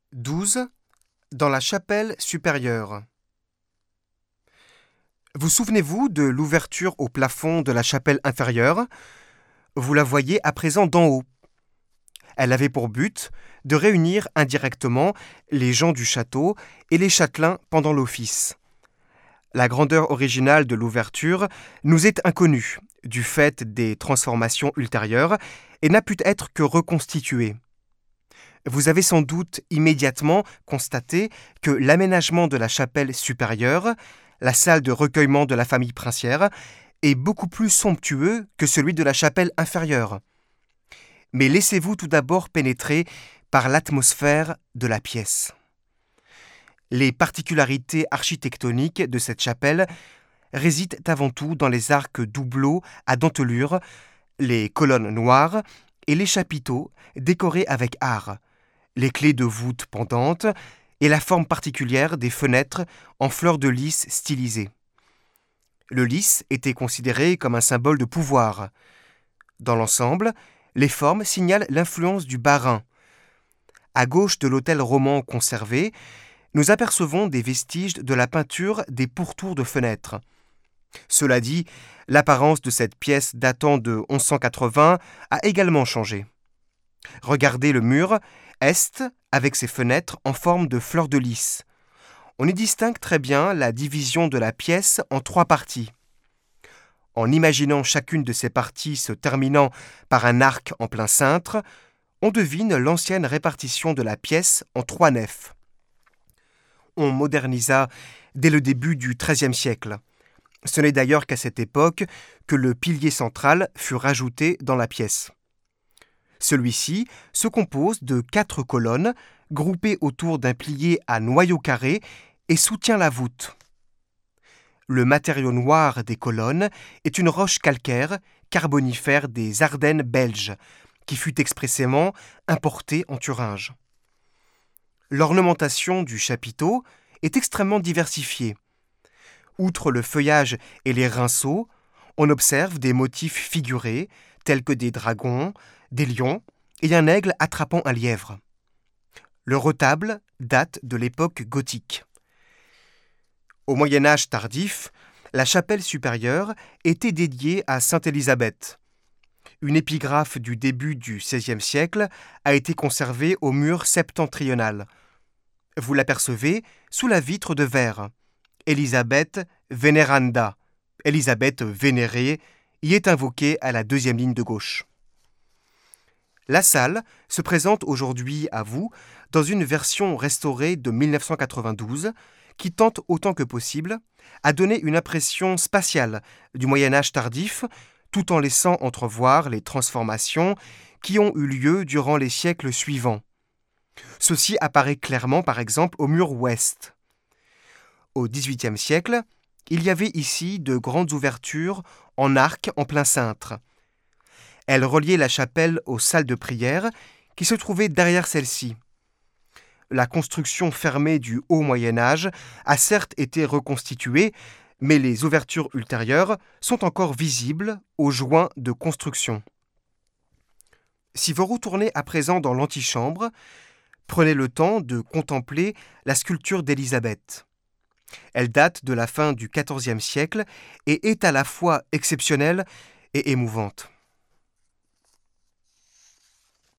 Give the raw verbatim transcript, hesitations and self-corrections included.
douze. Dans la chapelle supérieure. Vous souvenez-vous de l'ouverture au plafond de la chapelle inférieure? Vous la voyez à présent d'en haut. Elle avait pour but de réunir indirectement les gens du château et les châtelains pendant l'office. La grandeur originale de l'ouverture nous est inconnue du fait des transformations ultérieures et n'a pu être que reconstituée. Vous avez sans doute immédiatement constaté que l'aménagement de la chapelle supérieure, la salle de recueillement de la famille princière, est beaucoup plus somptueux que celui de la chapelle inférieure. Mais laissez-vous tout d'abord pénétrer par l'atmosphère de la pièce. Les particularités architectoniques de cette chapelle résident avant tout dans les arcs doubleaux à dentelure, les colonnes noires et les chapiteaux décorés avec art, les clés de voûte pendantes et la forme particulière des fenêtres en fleurs de lys stylisées. Le lys était considéré comme un symbole de pouvoir. Dans l'ensemble, les formes signalent l'influence du bas-rhin. À gauche de l'autel roman conservé, nous apercevons des vestiges de la peinture des pourtours de fenêtres. Cela dit, l'apparence de cette pièce datant de onze cent quatre-vingts a également changé. Regardez le mur est avec ses fenêtres en forme de fleurs de lys. On y distingue très bien la division de la pièce en trois parties. En imaginant chacune de ces parties se terminant par un arc en plein cintre, on devine l'ancienne répartition de la pièce en trois nefs. On modernisa dès le début du treizième siècle. Ce n'est d'ailleurs qu'à cette époque que le pilier central fut rajouté dans la pièce. Celui-ci se compose de quatre colonnes groupées autour d'un pilier à noyau carré et soutient la voûte. Le matériau noir des colonnes est une roche calcaire carbonifère des Ardennes belges, qui fut expressément importée en Thuringe. L'ornementation du chapiteau est extrêmement diversifiée. Outre le feuillage et les rinceaux, on observe des motifs figurés tels que des dragons, des lions et un aigle attrapant un lièvre. Le retable date de l'époque gothique. Au Moyen Âge tardif, la chapelle supérieure était dédiée à Sainte Élisabeth. Une épigraphe du début du seizième siècle a été conservée au mur septentrional. Vous l'apercevez sous la vitre de verre. Elisabeth Veneranda, Élisabeth vénérée, y est invoquée à la deuxième ligne de gauche. La salle se présente aujourd'hui à vous dans une version restaurée de mille neuf cent quatre-vingt-douze qui tente autant que possible à donner une impression spatiale du Moyen Âge tardif tout en laissant entrevoir les transformations qui ont eu lieu durant les siècles suivants. Ceci apparaît clairement par exemple au mur ouest. Au dix-huitième siècle, il y avait ici de grandes ouvertures en arc en plein cintre. Elles reliaient la chapelle aux salles de prière qui se trouvaient derrière celle-ci. La construction fermée du haut Moyen Âge a certes été reconstituée, mais les ouvertures ultérieures sont encore visibles aux joints de construction. Si vous retournez à présent dans l'antichambre, prenez le temps de contempler la sculpture d'Élisabeth. Elle date de la fin du quatorzième siècle et est à la fois exceptionnelle et émouvante.